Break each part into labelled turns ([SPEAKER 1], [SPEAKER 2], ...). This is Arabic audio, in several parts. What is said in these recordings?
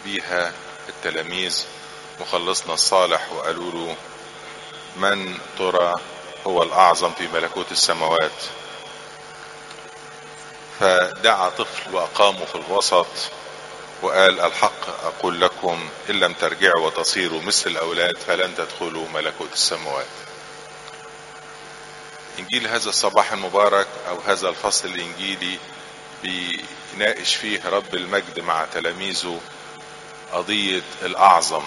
[SPEAKER 1] بيها التلاميذ مخلصنا الصالح، وقالوا له: من ترى هو الأعظم في ملكوت السماوات؟ فدعا طفل وأقامه في الوسط وقال: الحق أقول لكم إن لم ترجعوا وتصيروا مثل الأولاد فلن تدخلوا ملكوت السماوات. إنجيل هذا الصباح المبارك أو هذا الفصل الإنجيلي بيناقش فيه رب المجد مع تلاميذه قضية الأعظم،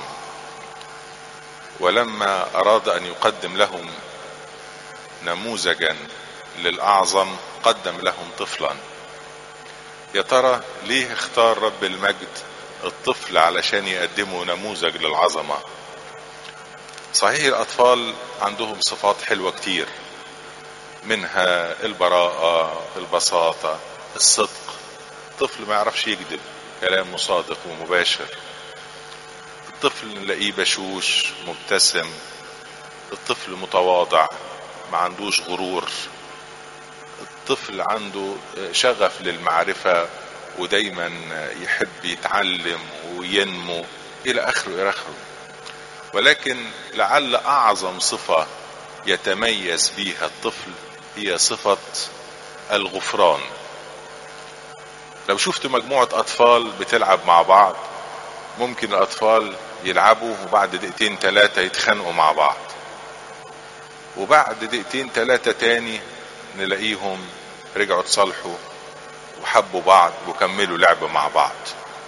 [SPEAKER 1] ولما أراد أن يقدم لهم نموذجا للأعظم قدم لهم طفلا. يا ترى ليه اختار رب المجد الطفل علشان يقدموا نموذج للعظمة؟ صحيح الأطفال عندهم صفات حلوة كتير، منها البراءة، البساطة، الصدق. الطفل ما يعرفش يكذب، كلامه صادق ومباشر. الطفل نلاقيه بشوش مبتسم. الطفل متواضع، ما عندوش غرور. الطفل عنده شغف للمعرفة ودايما يحب يتعلم وينمو إلى آخره. ولكن لعل أعظم صفة يتميز بيها الطفل هي صفة الغفران. لو شفت مجموعة أطفال بتلعب مع بعض، ممكن الأطفال يلعبوا وبعد دقيقتين 3 يتخانقوا مع بعض، وبعد دقيقتين 3 تاني نلاقيهم رجعوا تصالحوا وحبوا بعض وكملوا لعب مع بعض.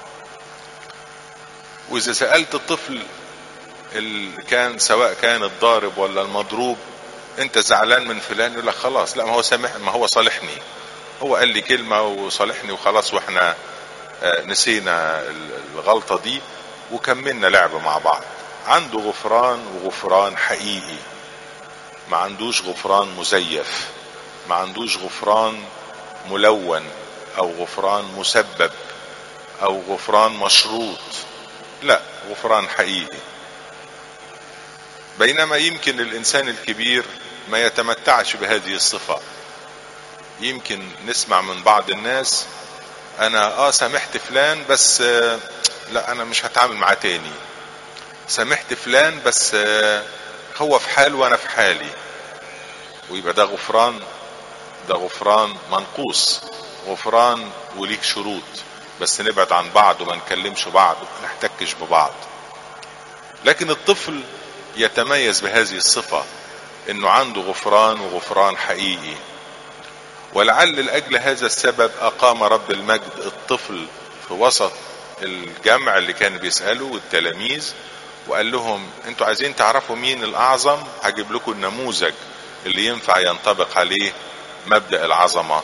[SPEAKER 1] وإذا سألت الطفل اللي كان سواء كان الضارب ولا المضروب: انت زعلان من فلان؟ يقول لك: خلاص، لا، ما هو سامح، ما هو صالحني، هو قال لي كلمة وصالحني وخلاص، واحنا نسينا الغلطة دي وكملنا لعب مع بعض. عنده غفران، وغفران حقيقي، ما عندوش غفران مزيف، ما عندوش غفران ملون او غفران مسبب او غفران مشروط، لا، غفران حقيقي. بينما يمكن الانسان الكبير ما يتمتعش بهذه الصفة. يمكن نسمع من بعض الناس: انا سامحت فلان بس لا، انا مش هتعامل معاه تاني. سامحت فلان بس هو في حال وانا في حالي. ويبقى ده غفران منقوص، غفران وليه شروط، بس نبعد عن بعض وما نكلمش بعض وما نحتكش ببعض. لكن الطفل يتميز بهذه الصفة، انه عنده غفران وغفران حقيقي. ولعل لأجل هذا السبب أقام رب المجد الطفل في وسط الجمع اللي كان بيسأله والتلاميذ، وقال لهم: انتوا عايزين تعرفوا مين الأعظم؟ هجيب لكم النموذج اللي ينفع ينطبق عليه مبدأ العظمة.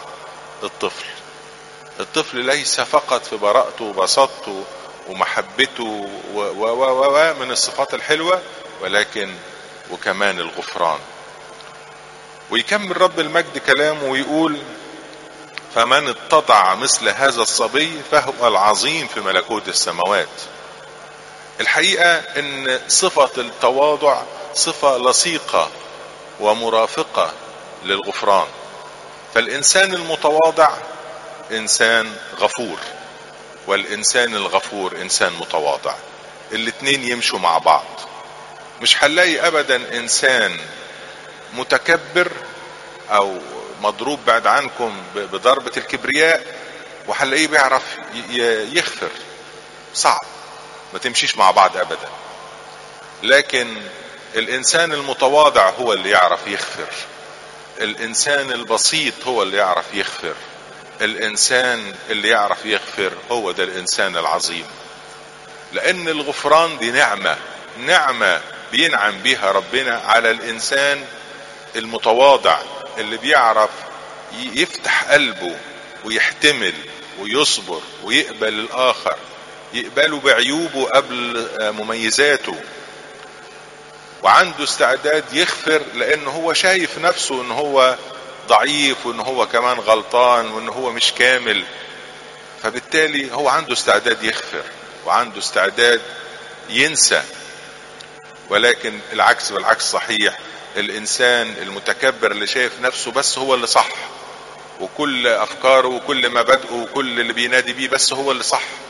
[SPEAKER 1] الطفل ليس فقط في براءته وبساطته ومحبته من الصفات الحلوة، ولكن وكمان الغفران. ويكمل رب المجد كلامه ويقول: فمن اتضع مثل هذا الصبي فهو العظيم في ملكوت السماوات. الحقيقة ان صفة التواضع صفة لصيقة ومرافقة للغفران. فالإنسان المتواضع إنسان غفور، والإنسان الغفور إنسان متواضع. الاتنين يمشوا مع بعض. مش هنلاقي أبدا إنسان متكبر أو مضروب بعد عنكم بضربة الكبرياء وهنلاقيه بيعرف يغفر. صعب، ما تمشيش مع بعض أبدا. لكن الإنسان المتواضع هو اللي يعرف يغفر. الإنسان البسيط هو اللي يعرف يغفر. الإنسان اللي يعرف يغفر هو ده الإنسان العظيم. لأن الغفران دي نعمة بينعم بيها ربنا على الإنسان المتواضع اللي بيعرف يفتح قلبه ويحتمل ويصبر ويقبل الآخر، يقبله بعيوبه قبل مميزاته، وعنده استعداد يغفر لأنه هو شايف نفسه إنه هو ضعيف وإنه هو كمان غلطان وإنه هو مش كامل. فبالتالي هو عنده استعداد يغفر وعنده استعداد ينسى. ولكن العكس بالعكس صحيح. الإنسان المتكبر اللي شايف نفسه بس هو اللي صح، وكل أفكاره وكل مبادئه وكل اللي بينادي بيه بس هو اللي صح،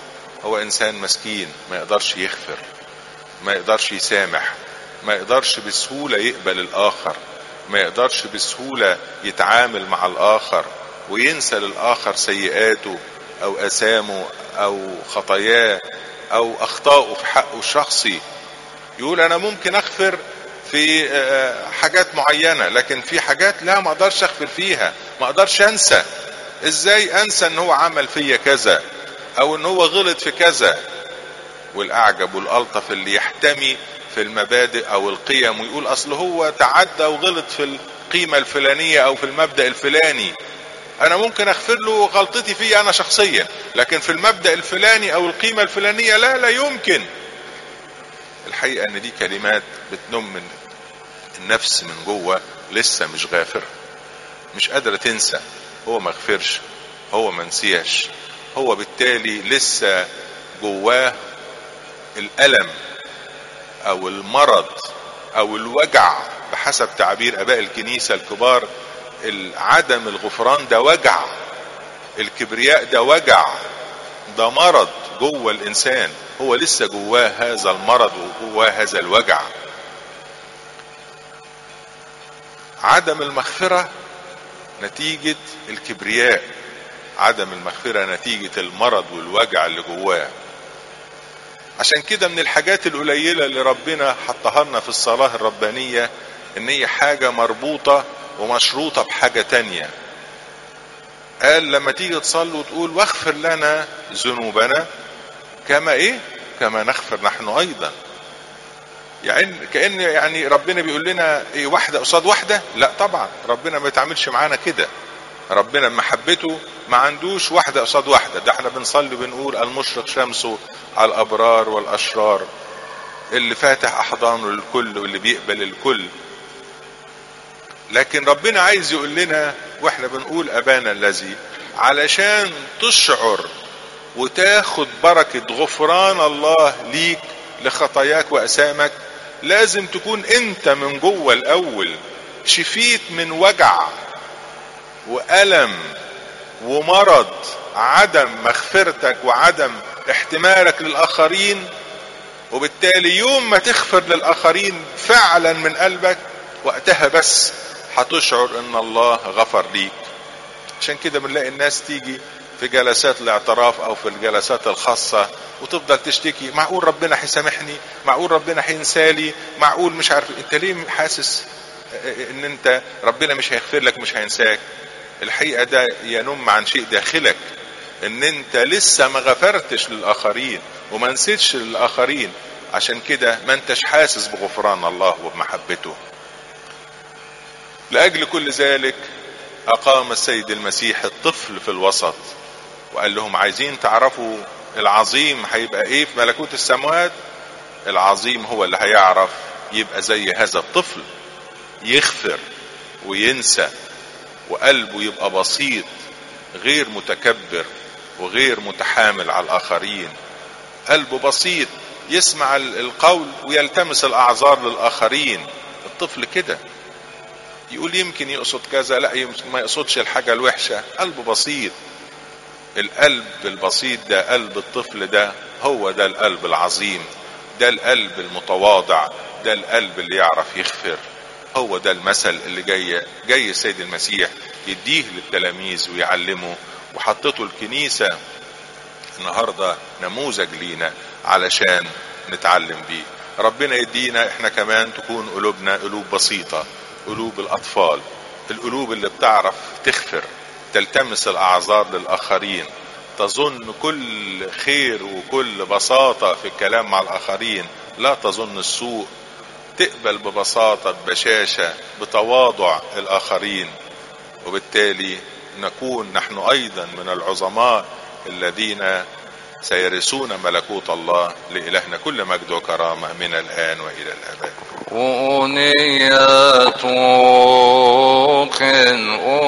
[SPEAKER 1] هو انسان مسكين، ما يقدرش يغفر، ما يقدرش يسامح، ما يقدرش بسهولة يقبل الاخر، ما يقدرش بسهولة يتعامل مع الاخر وينسى للاخر سيئاته او اثامه او خطاياه او اخطائه في حقه الشخصي. يقول انا ممكن اغفر في حاجات معينة، لكن في حاجات لا، ما اقدرش اغفر فيها، ما اقدرش انسى. ازاي انسى ان هو عمل فيا كذا او ان هو غلط في كذا؟ والاعجب والالطف اللي يحتمي في المبادئ او القيم ويقول اصل هو تعدى وغلط في القيمة الفلانية او في المبدأ الفلاني، انا ممكن اغفر له غلطتي فيه انا شخصيا، لكن في المبدأ الفلاني او القيمة الفلانية لا يمكن. الحقيقة ان دي كلمات بتنم من النفس من جوه، لسه مش غافر، مش قادرة تنسى. هو ما غفرش، هو ما نسيش، هو بالتالي لسه جواه الألم او المرض او الوجع بحسب تعبير اباء الكنيسة الكبار. عدم الغفران ده وجع، الكبرياء ده وجع، ده مرض جوه الانسان، هو لسه جواه هذا المرض وجواه هذا الوجع. عدم المغفرة نتيجة الكبرياء، عدم المغفرة نتيجة المرض والوجع اللي جواه. عشان كده من الحاجات القليلة اللي ربنا حطها لنا في الصلاة الربانية ان هي حاجة مربوطة ومشروطة بحاجة تانية. قال لما تيجي تصلي وتقول واغفر لنا ذنوبنا كما نغفر نحن ايضا. يعني كأن ربنا بيقول لنا ايه، واحدة قصاد واحدة؟ لا طبعا، ربنا ما يتعاملش معانا كده. ربنا محبته ما عندوش واحدة قصاد واحدة. ده احنا بنصلي بنقول المشرق شمسه على الابرار والاشرار، اللي فاتح احضانه للكل واللي بيقبل الكل. لكن ربنا عايز يقول لنا واحنا بنقول ابانا الذي، علشان تشعر وتاخد بركة غفران الله ليك لخطاياك وأسامك، لازم تكون انت من جوه الاول شفيت من وجع وألم ومرض عدم مغفرتك وعدم احتمالك للآخرين. وبالتالي يوم ما تغفر للآخرين فعلا من قلبك، وقتها بس هتشعر ان الله غفر ليك. عشان كده بنلاقي الناس تيجي في جلسات الاعتراف او في الجلسات الخاصة وتفضل تشتكي، معقول ربنا هيسامحني، معقول ربنا هينسالي، معقول مش عارف. انت ليه حاسس ان انت ربنا مش هيغفر لك مش هينساك؟ الحقيقة ده ينم عن شيء داخلك، ان انت لسه ما غفرتش للاخرين وما نسيتش للاخرين. عشان كده ما انتش حاسس بغفران الله وبمحبته. لأجل كل ذلك أقام السيد المسيح الطفل في الوسط وقال لهم عايزين تعرفوا العظيم هيبقى ايه في ملكوت السماوات؟ العظيم هو اللي هيعرف يبقى زي هذا الطفل، يغفر وينسى وقلبه يبقى بسيط، غير متكبر وغير متحامل على الآخرين. قلبه بسيط، يسمع القول ويلتمس الأعذار للآخرين. الطفل كده يقول يمكن يقصد كذا، لا ما يقصدش الحاجة الوحشة. قلبه بسيط. القلب البسيط ده، قلب الطفل ده، هو ده القلب العظيم، ده القلب المتواضع، ده القلب اللي يعرف يغفر. هو ده المثل اللي جاي السيد المسيح يديه للتلاميذ ويعلمه، وحطته الكنيسة النهاردة نموذج لينا علشان نتعلم بيه. ربنا يدينا احنا كمان تكون قلوبنا قلوب بسيطة، قلوب الأطفال، القلوب اللي بتعرف تغفر، تلتمس الأعذار للآخرين، تظن كل خير وكل بساطة في الكلام مع الآخرين، لا تظن السوء، تقبل ببساطة ببشاشة بتواضع الآخرين. وبالتالي نكون نحن أيضا من العظماء الذين سيرثون ملكوت الله. لإلهنا كل مجد وكرامة من الآن وإلى الأبد.